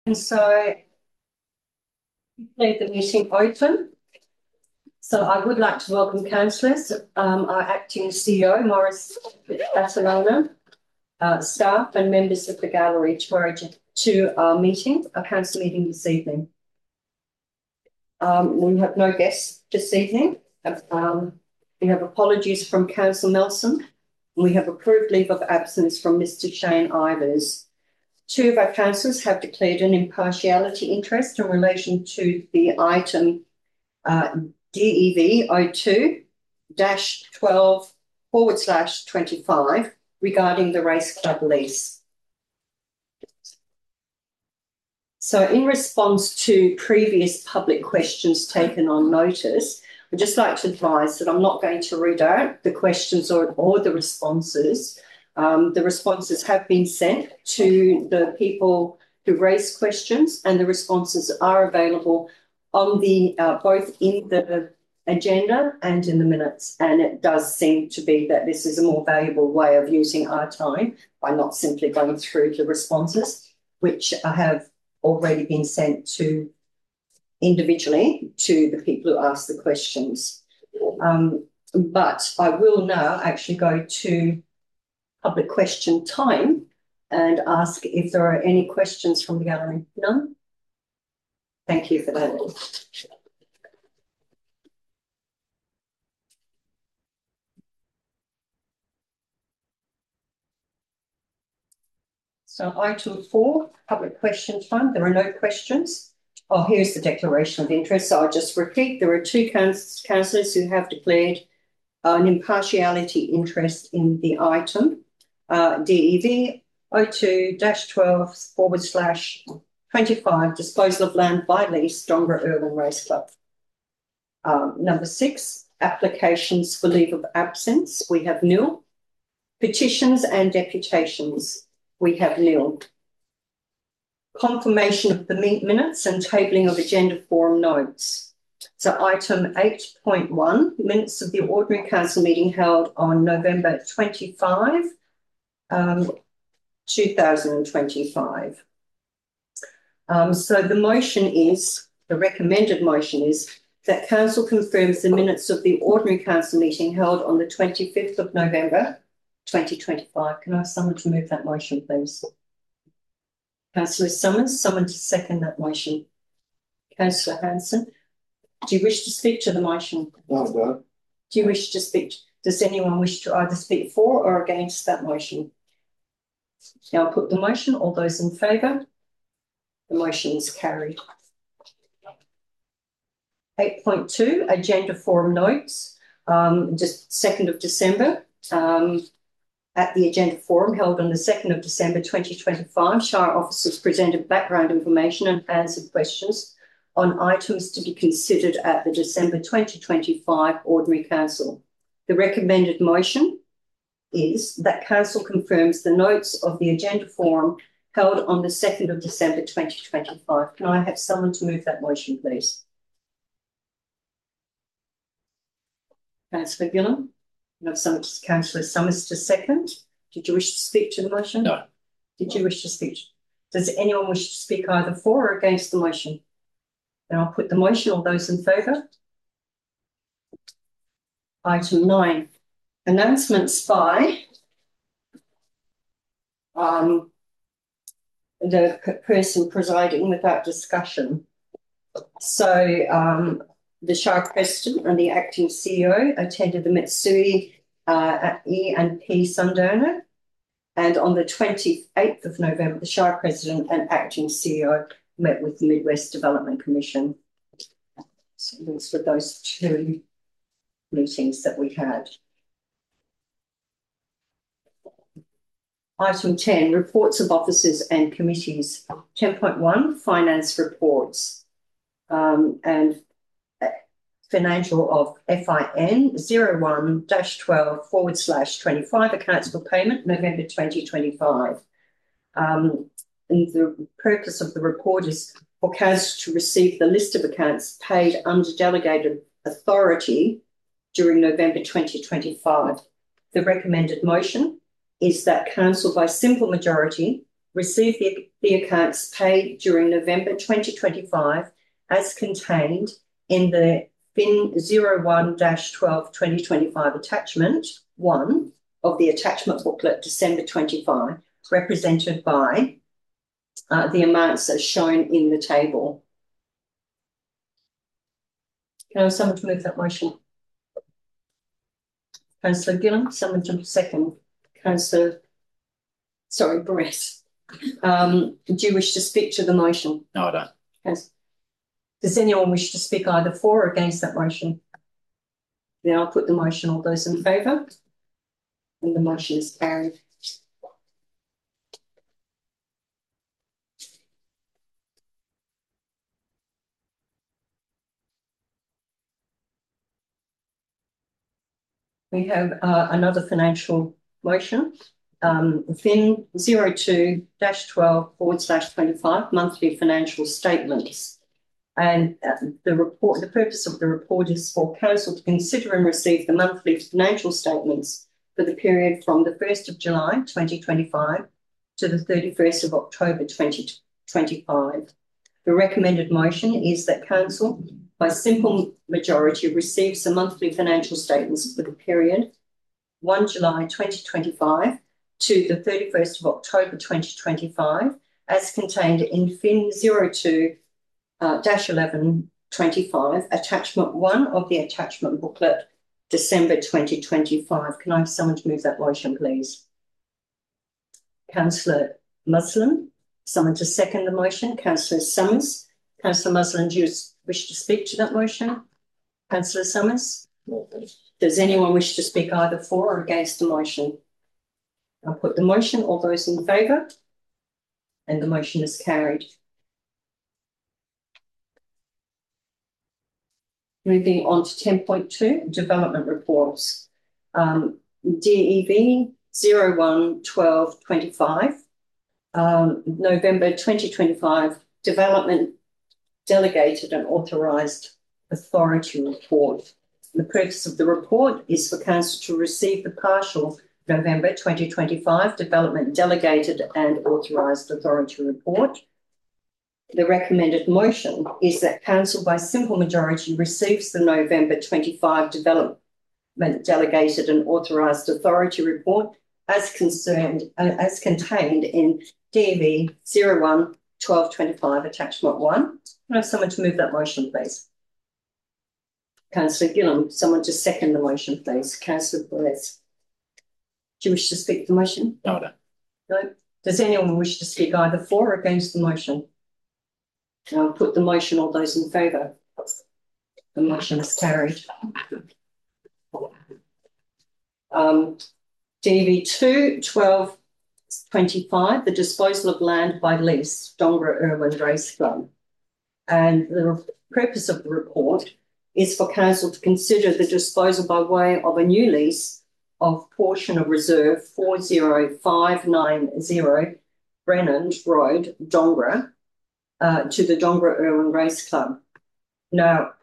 And so I declare the meeting open. So I would like to welcome councillors, our acting CEO, Morris Barcelona, staff and members of the gallery to our meeting, our council meeting this evening. We have no guests this evening. We have apologies from Councillor Nelson. We have approved leave of absence from Mr. Shane Ivers. Two of our councillors have declared an impartiality interest in relation to the item DEV 02-12/25 regarding the race club lease. So in response to previous public questions taken on notice, I'd just like to advise that I'm not going to read out the questions or the responses. The responses have been sent to the people who raised questions, and the responses are available on the both in the agenda and in the minutes. And it does seem to be that this is a more valuable way of using our time by not simply going through the responses, which have already been sent to individually to the people who asked the questions. But I will now actually go to public question time and ask if there are any questions from the gallery. None? Thank you for that. So item 4, public question time. There are no questions. Oh, here's the declaration of interest. So I'll just repeat. There are two councillors who have declared an impartiality interest in the item DEV 02-12/25 disposal of land by lease, Dongara Urban Race Club. Number 6, applications for leave of absence. We have nil. Petitions and deputations. We have nil. Confirmation of the minutes and tabling of agenda forum notes. So item 8.1, minutes of the ordinary council meeting held on November 25, 2025. So the recommended motion is that council confirms the minutes of the ordinary council meeting held on the 25th of November 2025. Can I have someone to move that motion, please? Councillor Summers, someone to second that motion. Councillor Hanson, do you wish to speak to the motion? No. Do you wish to speak? Does anyone wish to either speak for or against that motion? Now I'll put the motion. All those in favour? The motion is carried. 8.2, agenda forum notes. Just 2nd of December. At the agenda forum held on the 2nd of December 2025, Shire officers presented background information and answered questions on items to be considered at the December 2025 Ordinary Council. The recommended motion is that Council confirms the notes of the agenda forum held on the 2nd of December 2025. Can I have someone to move that motion, please? Councillor Gillam? Councillor Summers to second. Did you wish to speak to the motion? No. Did you wish to speak? Does anyone wish to speak either for or against the motion? Then I'll put the motion. All those in favour? Item 9, announcements by the person presiding without discussion. So the Shire President and the acting CEO attended the Mitsui E&P Sundowner, and on the 28th of November, the Shire President and acting CEO met with the Midwest Development Commission. So those were those two meetings that we had. Item 10, reports of officers and committees. 10.1, finance reports. And financial of FIN 01-12/25 accounts for payment, November 2025. And the purpose of the report is for council to receive the list of accounts paid under delegated authority during November 2025. The recommended motion is that council by simple majority receive the accounts paid during November 2025 as contained in the FIN 01-12-2025 attachment 1 of the attachment booklet December 25, represented by the amounts as shown in the table. Can I have someone to move that motion? Councillor Gillam, someone to second. Brett. Do you wish to speak to the motion? No, I don't. Does anyone wish to speak either for or against that motion? Then I'll put the motion. All those in favour? And the motion is carried. We have another financial motion. FIN 02-12/25 monthly financial statements. And the purpose of the report is for Council to consider and receive the monthly financial statements for the period from the 1st of July 2025 to the 31st of October 2025. The recommended motion is that Council, by simple majority, receives the monthly financial statements for the period 1 July 2025 to the 31st of October 2025 as contained in FIN 02-1125, attachment 1 of the attachment booklet, December 2025. Can I have someone to move that motion, please? Councillor Muslim. Someone to second the motion? Councillor Summers. Councillor Muslim, do you wish to speak to that motion? Councillor Summers? No, thanks. Does anyone wish to speak either for or against the motion? I'll put the motion. All those in favour? And the motion is carried. Moving on to 10.2, development reports. DEV 01-12-25, November 2025, development delegated and authorised authority report. The purpose of the report is for Council to receive the partial November 2025 development delegated and authorised authority report. The recommended motion is that Council, by simple majority, receives the November 25 development delegated and authorised authority report as contained in DV 01-12-25 attachment 1. Can I have someone to move that motion, please? Councillor Gillam. Someone to second the motion, please. Councillor Perez. Do you wish to speak to the motion? No, I don't. No. Does anyone wish to speak either for or against the motion? I'll put the motion. All those in favour? The motion is carried. DV 2-12-25, the disposal of land by lease, Dongara Irwin Race Club. And the purpose of the report is for Council to consider the disposal by way of a new lease of portion of reserve 40590 Brennan Road, Dongara, to the Dongara Irwin Race Club. Now,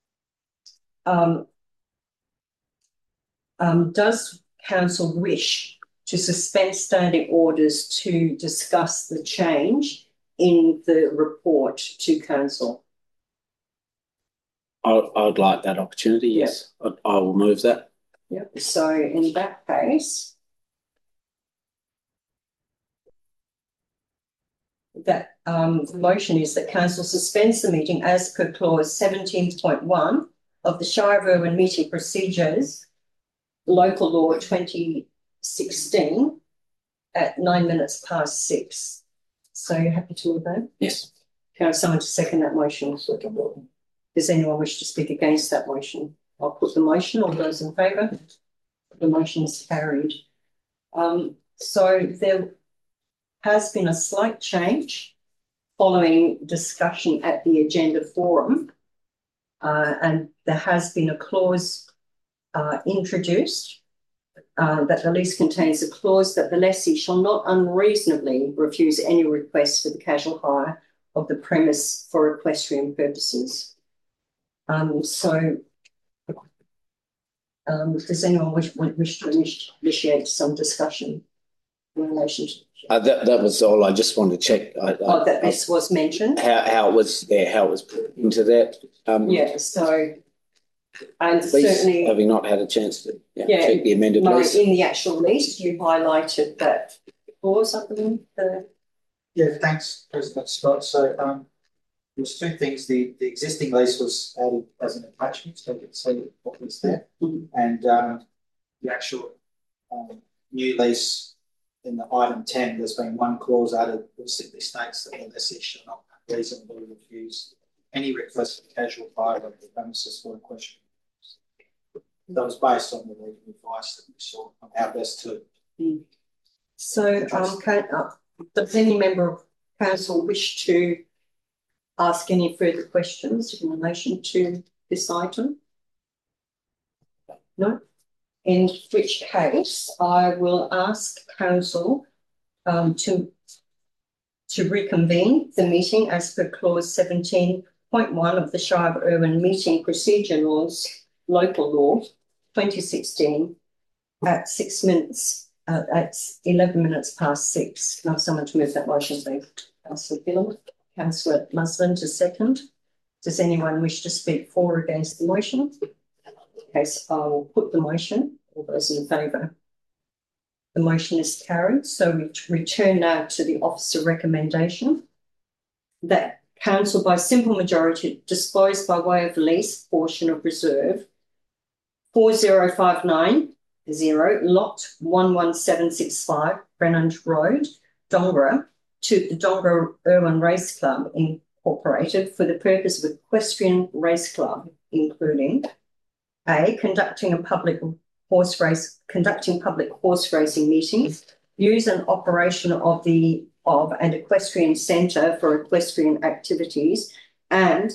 does Council wish to suspend standing orders to discuss the change in the report to Council? I'd like that opportunity, yes. I will move that. Yep. So in that case, that the motion is that Council suspends the meeting as per clause 17.1 of the Shire of Irwin Meeting Procedures, Local Law 2016 at 6:09. So you're happy to move that? Yes. Can I have someone to second that motion? Does anyone wish to speak against that motion? I'll put the motion. All those in favour? The motion is carried. So there has been a slight change following discussion at the agenda forum, and there has been a clause introduced that the lease contains a clause that the lessee shall not unreasonably refuse any request for the casual hire of the premise for equestrian purposes. Does anyone wish to initiate some discussion in relation That was all. I just wanted to check. That this was mentioned. How it was there, how it was put into that. Yeah, so, and Please, certainly, having not had a chance to check the amended lease. in the actual lease, you highlighted that clause, I believe. Yeah, thanks, President Scott. So, there's two things. The existing lease was added as an attachment, so you can see what was there, and the actual new lease in the item 10, there's been one clause added that simply states that the lessee shall not reasonably refuse any request for casual hire of the premises for a question. That was based on the legal advice that we saw on how best to. So, does any member of council wish to ask any further questions in relation to this item? No? In which case, I will ask council to reconvene the meeting as per clause 17.1 of the Shire of Irwin Meeting Procedure Laws, Local Law 2016 at 6 minutes, at 11 minutes past 6. Now, someone to move that motion, please. Councillor Gillum, Councillor Muslin to second. Does anyone wish to speak for or against the motion? Okay, so I will put the motion. All those in favour? The motion is carried. So we return now to the officer recommendation that council by simple majority dispose by way of lease portion of reserve 4059 lot 11765 Brennand Road, Dongara, to the Dongara Irwin Race Club Incorporated for the purpose of equestrian race club, including A, conducting public horse racing meetings, use and operation of an equestrian centre for equestrian activities, and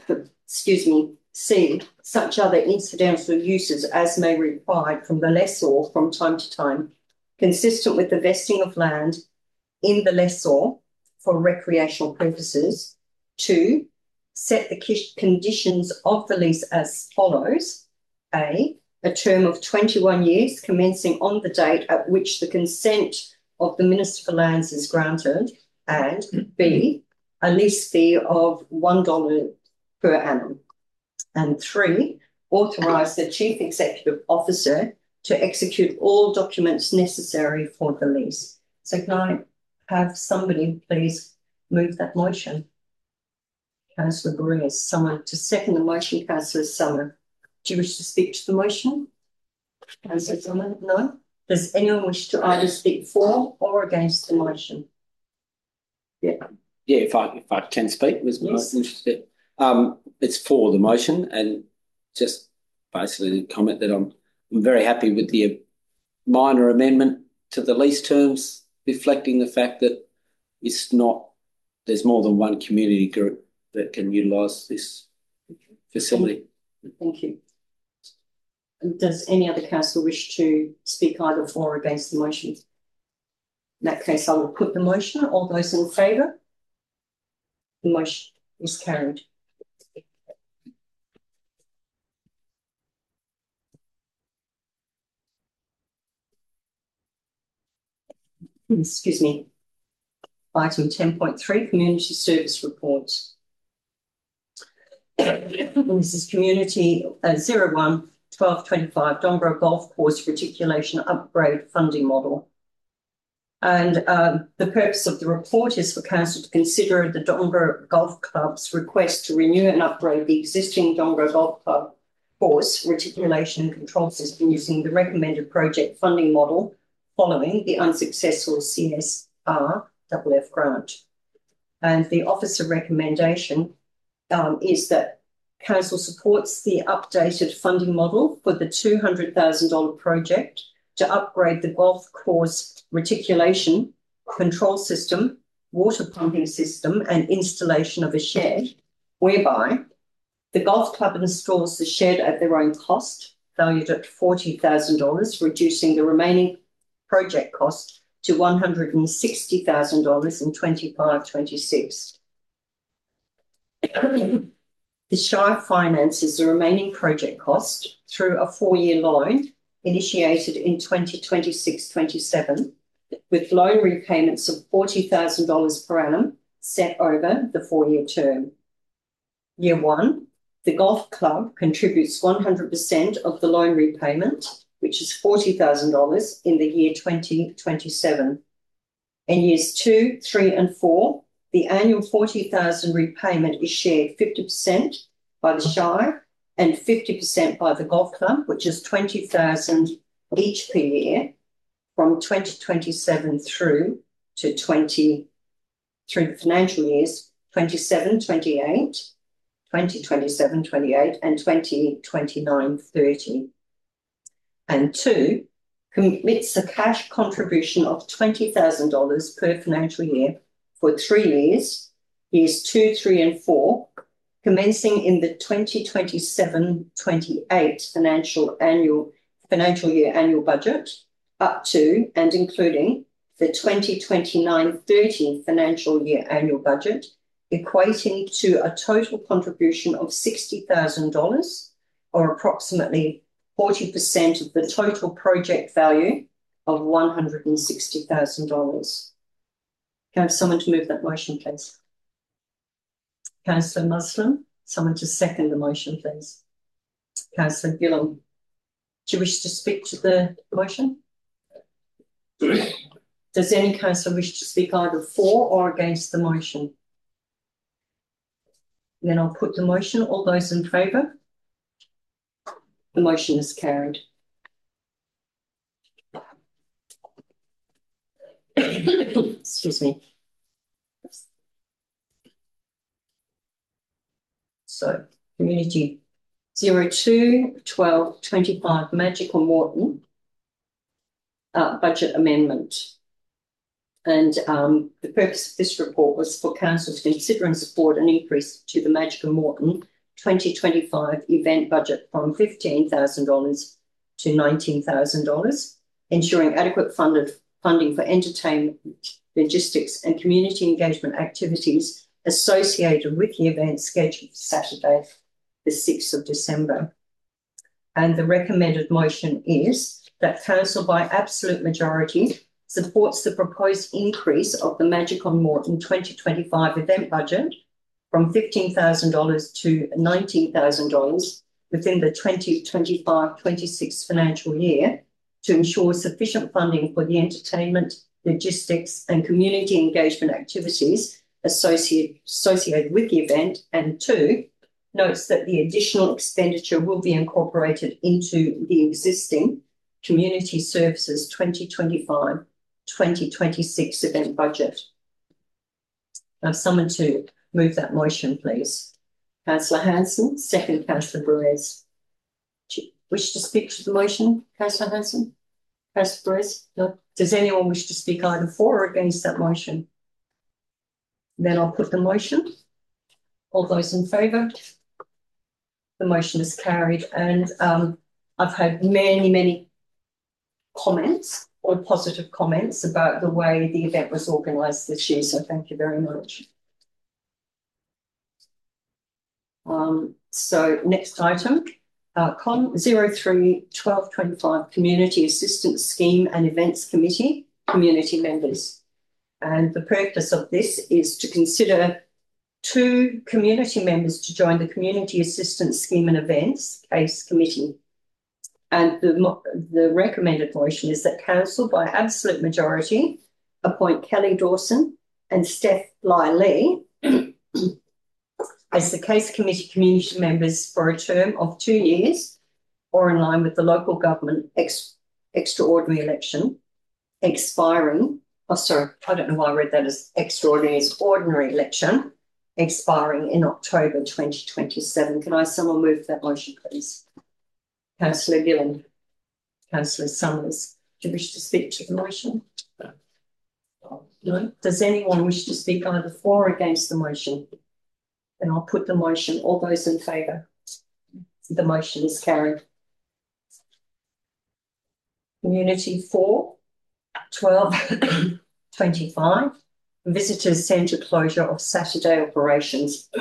C, such other incidental uses as may be required from the lessor from time to time, consistent with the vesting of land in the lessor for recreational purposes. 2, set the conditions of the lease as follows. A term of 21 years commencing on the date at which the consent of the Minister for Lands is granted, and B, a lease fee of $1 per annum. And 3, authorise the Chief Executive Officer to execute all documents necessary for the lease. So can I have somebody please move that motion? Councillor Greer, someone to second the motion. Councillor Summer, do you wish to speak to the motion? Councillor Summer, no? Does anyone wish to either speak for or against the motion? Yeah. Yeah, if I can speak, Ms. Yes. It's for the motion, and just basically the comment that I'm very happy with the minor amendment to the lease terms, reflecting the fact that there's more than one community group that can utilise this facility. Thank you. Does any other council wish to speak either for or against the motion? In that case, I will put the motion. All those in favour? The motion is carried. Excuse me. Item 10.3, Community Service Reports. This is Community 01-1225 Dongara Golf Course Reticulation Upgrade Funding Model. And the purpose of the report is for Council to consider the Dongara Golf Club's request to renew and upgrade the existing Dongara Golf Club course reticulation and control system using the recommended project funding model following the unsuccessful CSRFF grant. And the officer recommendation is that Council supports the updated funding model for the $200,000 project to upgrade the golf course reticulation control system, water pumping system, and installation of a shed, whereby the golf club installs the shed at their own cost, valued at $40,000, reducing the remaining project cost to $160,000 in 25-26. The Shire finances the remaining project cost through a 4-year loan initiated in 2026-27 with loan repayments of $40,000 per annum set over the 4-year term. Year 1, the golf club contributes 100% of the loan repayment, which is $40,000 in the year 2027. In years 2, 3 and 4, the annual $40,000 repayment is shared 50% by the Shire and 50% by the golf club, which is $20,000 each per year from 2027 through the financial years 27, 28, 2027, 28 and 2029, 30. And 2, commits a cash contribution of $20,000 per financial year for 3 years, years 2, 3 and 4, commencing in the 2027-28 financial year annual budget, up to and including the 2029-30 financial year annual budget, equating to a total contribution of $60,000, or approximately 40% of the total project value of $160,000. Can I have someone to move that motion, please? Councillor Muslim, someone to second the motion, please. Councillor Gillum, do you wish to speak to the motion? Does any councillor wish to speak either for or against the motion? Then I'll put the motion. All those in favour? The motion is carried. Excuse me. So, Community 02 12 25 Magical Morton budget amendment. And the purpose of this report was for Council to consider and support an increase to the Magical Morton 2025 event budget from $15,000 to $19,000, ensuring adequate funding for entertainment, logistics and community engagement activities associated with the event scheduled for Saturday, the 6th of December. And the recommended motion is that Council by absolute majority supports the proposed increase of the Magical Morton 2025 event budget from $15,000 to $19,000 within the 2025-26 financial year to ensure sufficient funding for the entertainment, logistics and community engagement activities associated with the event. And 2, notes that the additional expenditure will be incorporated into the existing Community Services 2025-2026 event budget. Now, someone to move that motion, please. Councillor Hanson, second Councillor Perez. Do you wish to speak to the motion, Councillor Hanson? Councillor Perez? No. Does anyone wish to speak either for or against that motion? Then I'll put the motion. All those in favour? The motion is carried. And I've had many comments, all positive comments about the way the event was organised this year. So thank you very much. So next item, COM 03 12 25 Community Assistance Scheme and Events Committee, community members. And the purpose of this is to consider 2 community members to join the Community Assistance Scheme and Events Case Committee. And the recommended motion is that Council, by absolute majority, appoint Kelly Dawson and Steph Bly-Lee as the Case Committee community members for a term of 2 years or in line with the local government extraordinary election expiring. Oh, sorry, I don't know why I read that as extraordinary, as ordinary election expiring in October 2027. Can I have someone move that motion, please? Councillor Gillan. Councillor Summers. Do you wish to speak to the motion? No. Does anyone wish to speak either for or against the motion? Then I'll put the motion. All those in favour? The motion is carried. Community 4 12 25 Visitors Centre closure of Saturday operations.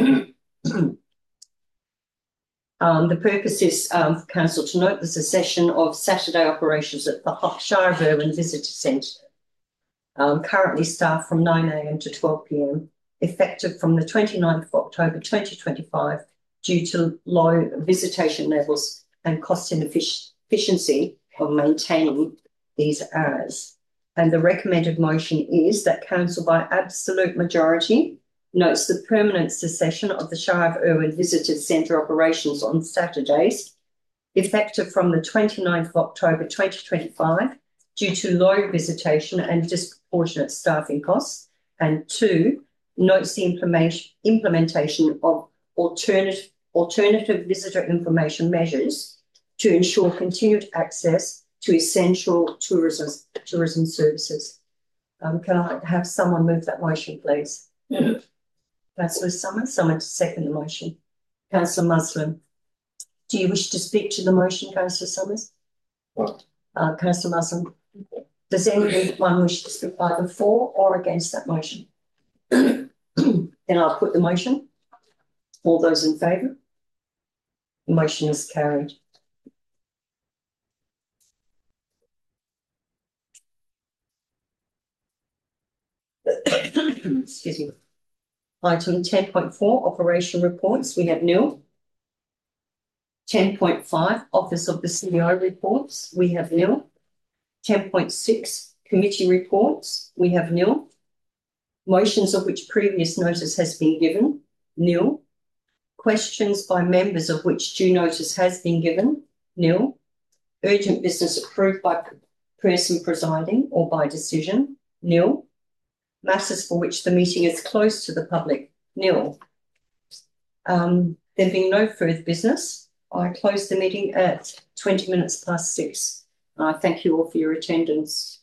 The purpose is for Council to note the cessation of Saturday operations at the Shire of Irwin Visitor Centre currently staffed from 9 a.m. to 12 p.m, effective from the 29th of October 2025 due to low visitation levels and cost inefficiency of maintaining these hours. And the recommended motion is that Council by absolute majority notes the permanent cessation of the Shire of Irwin Visitor Centre operations on Saturdays, effective from the 29th of October 2025 due to low visitation and disproportionate staffing costs. And 2, notes the implementation of alternative visitor information measures to ensure continued access to essential tourism services. Can I have someone move that motion, please? Yeah. Councillor Summers, someone to second the motion. Councillor Muslim, do you wish to speak to the motion, Councillor Summers? What? Councillor Muslim, does anyone wish to speak either for or against that motion? Then I'll put the motion. All those in favour? The motion is carried. Excuse me. Item 10.4, operation reports, we have nil. 10.5, Office of the CEO reports, we have nil. 10.6, committee reports, we have nil. Motions of which previous notice has been given, nil. Questions by members of which due notice has been given, nil. Urgent business approved by person presiding or by decision, nil. Matters for which the meeting is closed to the public, nil. There being no further business, I close the meeting at 20 minutes past 6. I thank you all for your attendance.